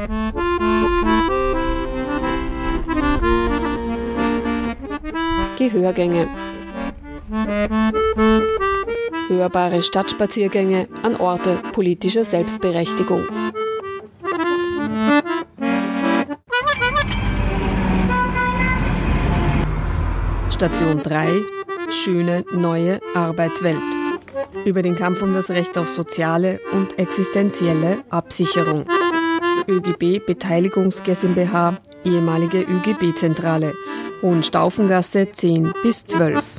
Gehörgänge. Hörbare Stadtspaziergänge an Orte politischer Selbstberechtigung. Station 3. Schöne neue Arbeitswelt. Über den Kampf um das Recht auf soziale und existenzielle Absicherung. ÖGB Beteiligungs GmbH, ehemalige ÖGB-Zentrale, Hohenstaufengasse 10 bis 12.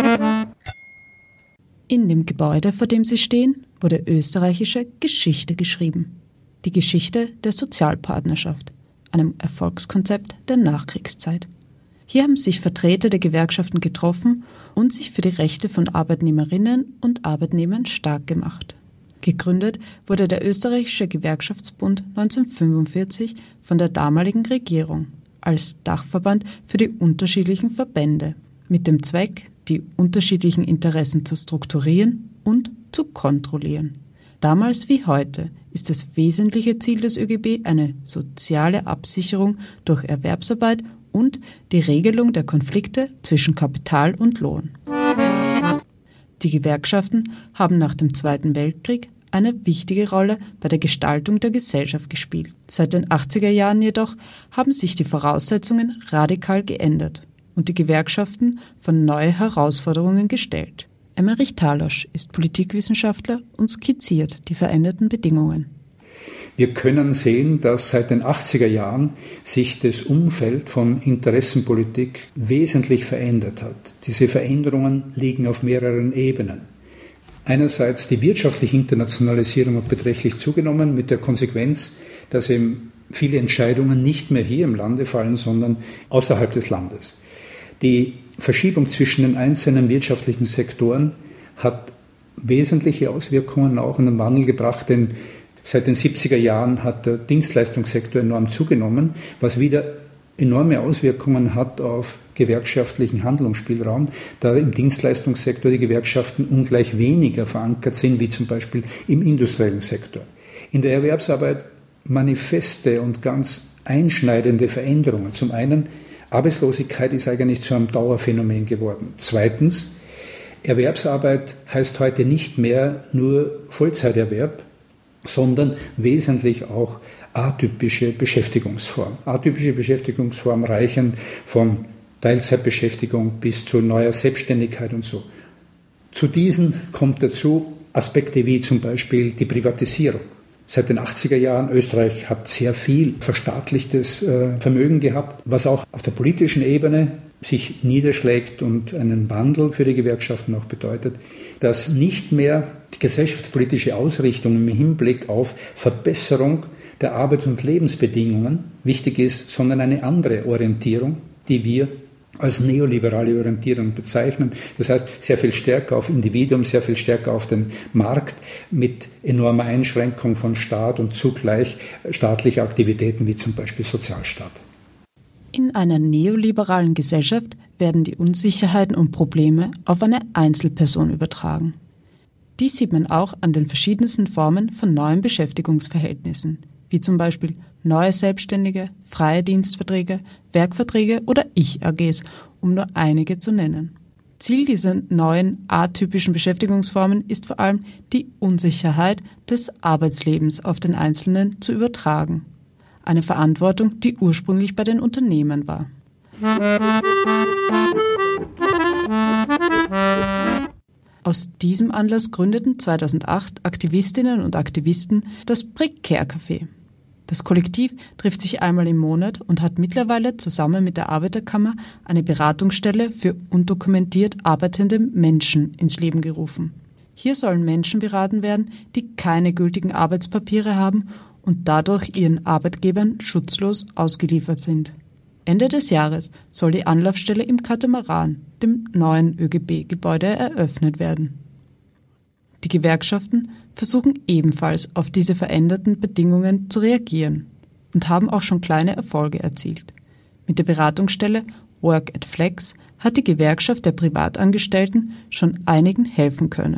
In dem Gebäude, vor dem sie stehen, wurde österreichische Geschichte geschrieben. Die Geschichte der Sozialpartnerschaft, einem Erfolgskonzept der Nachkriegszeit. Hier haben sich Vertreter der Gewerkschaften getroffen und sich für die Rechte von Arbeitnehmerinnen und Arbeitnehmern stark gemacht. Gegründet wurde der Österreichische Gewerkschaftsbund 1945 von der damaligen Regierung als Dachverband für die unterschiedlichen Verbände, mit dem Zweck, die unterschiedlichen Interessen zu strukturieren und zu kontrollieren. Damals wie heute ist das wesentliche Ziel des ÖGB eine soziale Absicherung durch Erwerbsarbeit und die Regelung der Konflikte zwischen Kapital und Lohn. Die Gewerkschaften haben nach dem Zweiten Weltkrieg eine wichtige Rolle bei der Gestaltung der Gesellschaft gespielt. Seit den 80er Jahren jedoch haben sich die Voraussetzungen radikal geändert und die Gewerkschaften vor neue Herausforderungen gestellt. Emmerich Talosch ist Politikwissenschaftler und skizziert die veränderten Bedingungen. Wir können sehen, dass seit den 80er Jahren sich das Umfeld von Interessenpolitik wesentlich verändert hat. Diese Veränderungen liegen auf mehreren Ebenen. Einerseits die wirtschaftliche Internationalisierung hat beträchtlich zugenommen, mit der Konsequenz, dass eben viele Entscheidungen nicht mehr hier im Lande fallen, sondern außerhalb des Landes. Die Verschiebung zwischen den einzelnen wirtschaftlichen Sektoren hat wesentliche Auswirkungen auch in den Wandel gebracht, denn seit den 70er Jahren hat der Dienstleistungssektor enorm zugenommen, was wieder enorme Auswirkungen hat auf gewerkschaftlichen Handlungsspielraum, da im Dienstleistungssektor die Gewerkschaften ungleich weniger verankert sind, wie zum Beispiel im industriellen Sektor. In der Erwerbsarbeit manifeste und ganz einschneidende Veränderungen. Zum einen, Arbeitslosigkeit ist eigentlich zu einem Dauerphänomen geworden. Zweitens, Erwerbsarbeit heißt heute nicht mehr nur Vollzeiterwerb, sondern wesentlich auch atypische Beschäftigungsformen. Atypische Beschäftigungsformen reichen von Teilzeitbeschäftigung bis zu neuer Selbstständigkeit und so. Zu diesen kommt dazu Aspekte wie zum Beispiel die Privatisierung. Seit den 80er Jahren, Österreich hat sehr viel verstaatlichtes Vermögen gehabt, was auch auf der politischen Ebene sich niederschlägt und einen Wandel für die Gewerkschaften auch bedeutet, dass nicht mehr die gesellschaftspolitische Ausrichtung im Hinblick auf Verbesserung der Arbeits- und Lebensbedingungen wichtig ist, sondern eine andere Orientierung, die wir als neoliberale Orientierung bezeichnen. Das heißt, sehr viel stärker auf Individuum, sehr viel stärker auf den Markt mit enormer Einschränkung von Staat und zugleich staatliche Aktivitäten wie zum Beispiel Sozialstaat. In einer neoliberalen Gesellschaft werden die Unsicherheiten und Probleme auf eine Einzelperson übertragen. Dies sieht man auch an den verschiedensten Formen von neuen Beschäftigungsverhältnissen, wie zum Beispiel neue Selbstständige, freie Dienstverträge, Werkverträge oder Ich-AGs, um nur einige zu nennen. Ziel dieser neuen atypischen Beschäftigungsformen ist vor allem, die Unsicherheit des Arbeitslebens auf den Einzelnen zu übertragen. Eine Verantwortung, die ursprünglich bei den Unternehmen war. Aus diesem Anlass gründeten 2008 Aktivistinnen und Aktivisten das Precare Café. Das Kollektiv trifft sich einmal im Monat und hat mittlerweile zusammen mit der Arbeiterkammer eine Beratungsstelle für undokumentiert arbeitende Menschen ins Leben gerufen. Hier sollen Menschen beraten werden, die keine gültigen Arbeitspapiere haben und dadurch ihren Arbeitgebern schutzlos ausgeliefert sind. Ende des Jahres soll die Anlaufstelle im Katamaran, dem neuen ÖGB-Gebäude, eröffnet werden. Die Gewerkschaften versuchen ebenfalls auf diese veränderten Bedingungen zu reagieren und haben auch schon kleine Erfolge erzielt. Mit der Beratungsstelle Work at Flex hat die Gewerkschaft der Privatangestellten schon einigen helfen können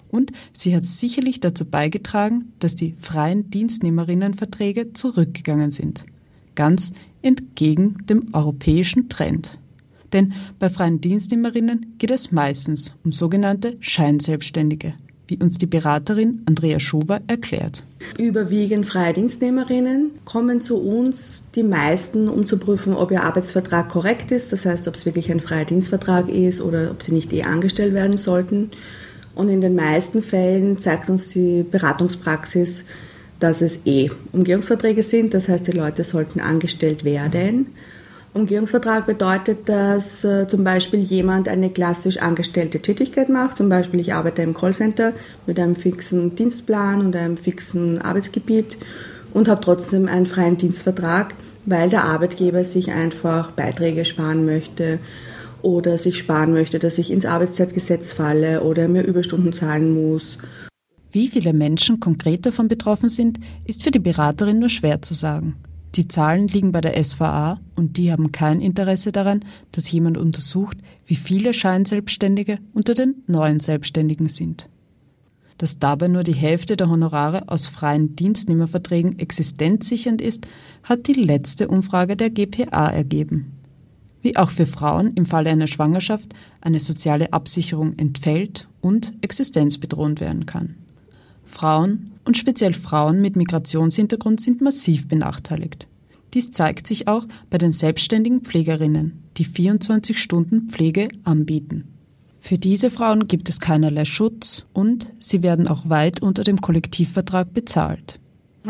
Und sie hat sicherlich dazu beigetragen, dass die freien Dienstnehmerinnenverträge zurückgegangen sind. Ganz entgegen dem europäischen Trend. Denn bei freien Dienstnehmerinnen geht es meistens um sogenannte Scheinselbstständige, wie uns die Beraterin Andrea Schober erklärt. Überwiegend freie Dienstnehmerinnen kommen zu uns, die meisten, um zu prüfen, ob ihr Arbeitsvertrag korrekt ist, das heißt, ob es wirklich ein freier Dienstvertrag ist oder ob sie nicht angestellt werden sollten. Und in den meisten Fällen zeigt uns die Beratungspraxis, dass es Umgehungsverträge sind, das heißt, die Leute sollten angestellt werden. Umgehungsvertrag bedeutet, dass zum Beispiel jemand eine klassisch angestellte Tätigkeit macht. Zum Beispiel, ich arbeite im Callcenter mit einem fixen Dienstplan und einem fixen Arbeitsgebiet und habe trotzdem einen freien Dienstvertrag, weil der Arbeitgeber sich einfach Beiträge sparen möchte oder sich sparen möchte, dass ich ins Arbeitszeitgesetz falle oder mir Überstunden zahlen muss. Wie viele Menschen konkret davon betroffen sind, ist für die Beraterin nur schwer zu sagen. Die Zahlen liegen bei der SVA und die haben kein Interesse daran, dass jemand untersucht, wie viele Scheinselbstständige unter den neuen Selbstständigen sind. Dass dabei nur die Hälfte der Honorare aus freien Dienstnehmerverträgen existenzsichernd ist, hat die letzte Umfrage der GPA ergeben. Wie auch für Frauen im Falle einer Schwangerschaft eine soziale Absicherung entfällt und existenzbedrohend werden kann. Frauen und speziell Frauen mit Migrationshintergrund sind massiv benachteiligt. Dies zeigt sich auch bei den selbstständigen Pflegerinnen, die 24 Stunden Pflege anbieten. Für diese Frauen gibt es keinerlei Schutz und sie werden auch weit unter dem Kollektivvertrag bezahlt.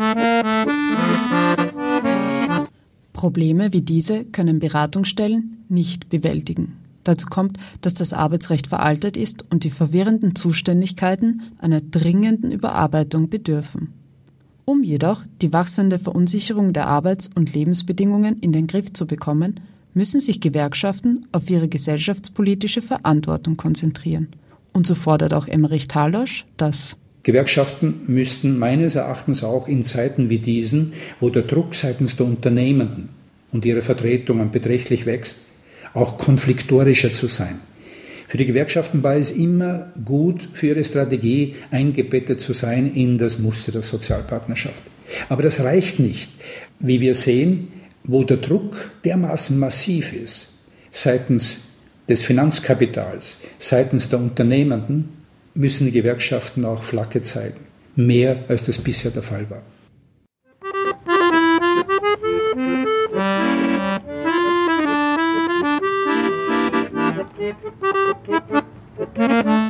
Probleme wie diese können Beratungsstellen nicht bewältigen. Dazu kommt, dass das Arbeitsrecht veraltet ist und die verwirrenden Zuständigkeiten einer dringenden Überarbeitung bedürfen. Um jedoch die wachsende Verunsicherung der Arbeits- und Lebensbedingungen in den Griff zu bekommen, müssen sich Gewerkschaften auf ihre gesellschaftspolitische Verantwortung konzentrieren. Und so fordert auch Emmerich Talosch, dass Gewerkschaften müssten meines Erachtens auch in Zeiten wie diesen, wo der Druck seitens der Unternehmenden und ihrer Vertretungen beträchtlich wächst, auch konfliktorischer zu sein. Für die Gewerkschaften war es immer gut, für ihre Strategie eingebettet zu sein in das Muster der Sozialpartnerschaft. Aber das reicht nicht. Wie wir sehen, wo der Druck dermaßen massiv ist, seitens des Finanzkapitals, seitens der Unternehmenden, müssen die Gewerkschaften auch Flagge zeigen. Mehr als das bisher der Fall war. Thank you.